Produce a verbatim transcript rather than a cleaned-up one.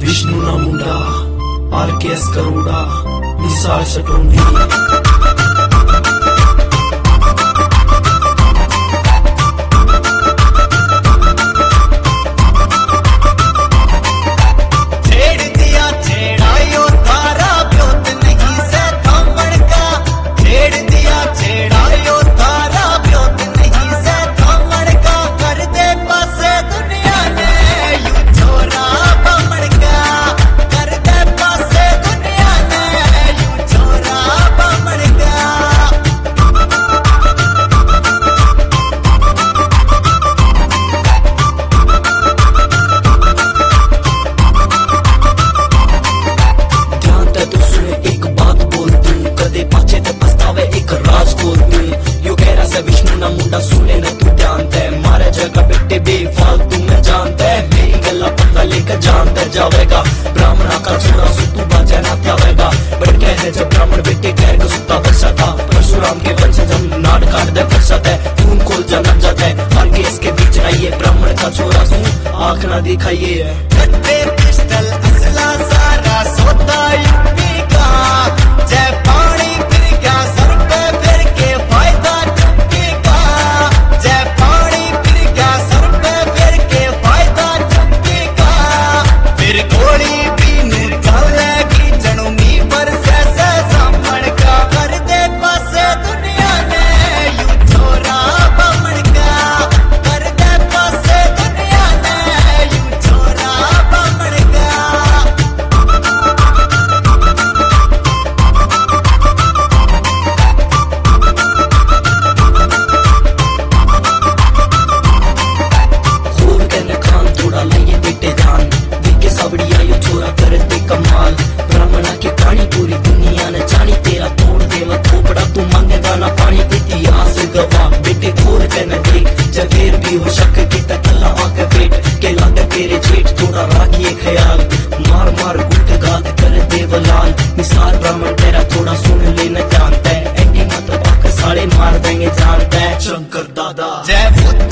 विष्णु ना Munda R K S करोड़ा निसार शटोंडी। विष्णु ना मुंडा सुने न तू जानता है मारे जगह बेटे बेफालतू में जानता है मेरी गल्ला पता लेकर जानता जावेगा ब्राह्मणा का छोरा सु तू बाजा ना त्यावेगा बट कह जब ब्राह्मण बेटे कह के सुता बरसा था परशुराम के वंशज हम नाट काट दे फरसत है खून खोल जन्म जाता है हर केस के बीच रहिए ब्राह्मण का छोरा सु आंख ना दिखाइए कट्टे पिस्टल असला सारा सोता यूपी का जय पानी फिर क्या सर पे फिर के फायदा कमाल ब्राह्मणा की कहानी पूरी दुनिया ने जानी तेरा तोड़ देवा खोपड़ा तू मांगेगा ना पानी इतिहास गवाह बेटे खोल के न देख जगेर भी हो शक की तकल्ला आके पेट के लागे तेरे जेठ थोड़ा राखिए ख्याल मार मार गुट गात कर देवलाल निसार ब्राह्मण तेरा थोड़ा सुन लेना जानता है एंटी मतलब आंख साड़े मार देंगे जानता है शंकर दादा जय